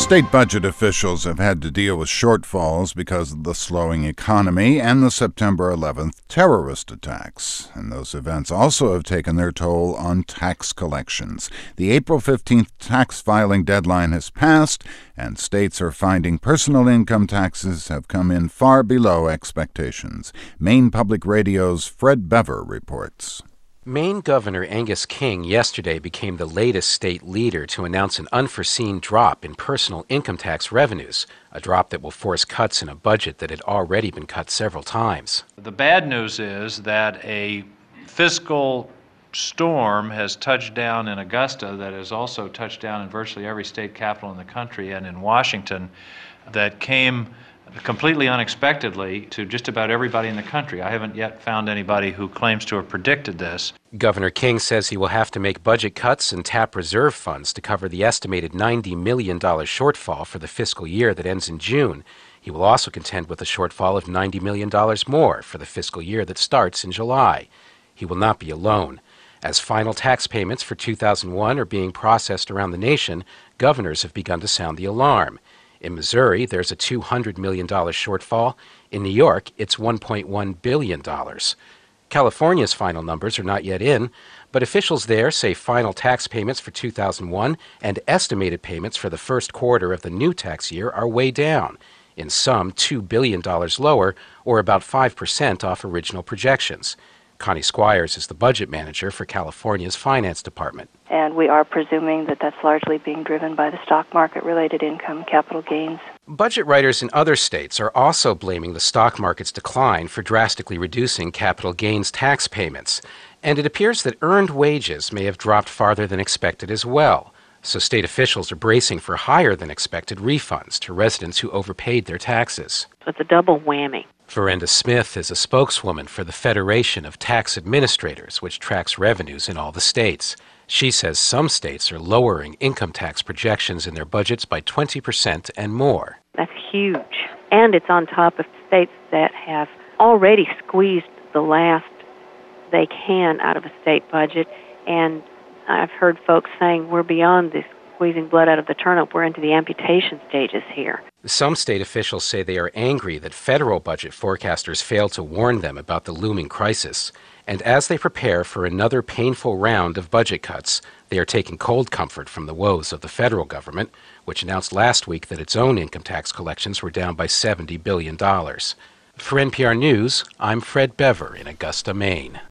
State budget officials have had to deal with shortfalls because of the slowing economy and the September 11th terrorist attacks. And those events also have taken their toll on tax collections. The April 15th tax filing deadline has passed, and states are finding personal income taxes have come in far below expectations. Maine Public Radio's Fred Bever reports. Maine Governor Angus King yesterday became the latest state leader to announce an unforeseen drop in personal income tax revenues, a drop that will force cuts in a budget that had already been cut several times. The bad news is that a fiscal storm has touched down in Augusta that has also touched down in virtually every state capital in the country and in Washington that came completely unexpectedly to just about everybody in the country. I haven't yet found anybody who claims to have predicted this. Governor King says he will have to make budget cuts and tap reserve funds to cover the estimated $90 million shortfall for the fiscal year that ends in June. He will also contend with a shortfall of $90 million more for the fiscal year that starts in July. He will not be alone. As final tax payments for 2001 are being processed around the nation, governors have begun to sound the alarm. In Missouri, there's a $200 million shortfall. In New York, it's $1.1 billion. California's final numbers are not yet in, but officials there say final tax payments for 2001 and estimated payments for the first quarter of the new tax year are way down, in some $2 billion lower, or about 5% off original projections. Connie Squires is the budget manager for California's finance department. And we are presuming that that's largely being driven by the stock market-related income, capital gains. Budget writers in other states are also blaming the stock market's decline for drastically reducing capital gains tax payments. And it appears that earned wages may have dropped farther than expected as well. So state officials are bracing for higher than expected refunds to residents who overpaid their taxes. It's a double whammy. Verenda Smith is a spokeswoman for the Federation of Tax Administrators, which tracks revenues in all the states. She says some states are lowering income tax projections in their budgets by 20% and more. That's huge. And it's on top of states that have already squeezed the last they can out of a state budget. And I've heard folks saying we're beyond this squeezing blood out of the turnip. We're into the amputation stages here. Some state officials say they are angry that federal budget forecasters failed to warn them about the looming crisis. And as they prepare for another painful round of budget cuts, they are taking cold comfort from the woes of the federal government, which announced last week that its own income tax collections were down by $70 billion. For NPR News, I'm Fred Bever in Augusta, Maine.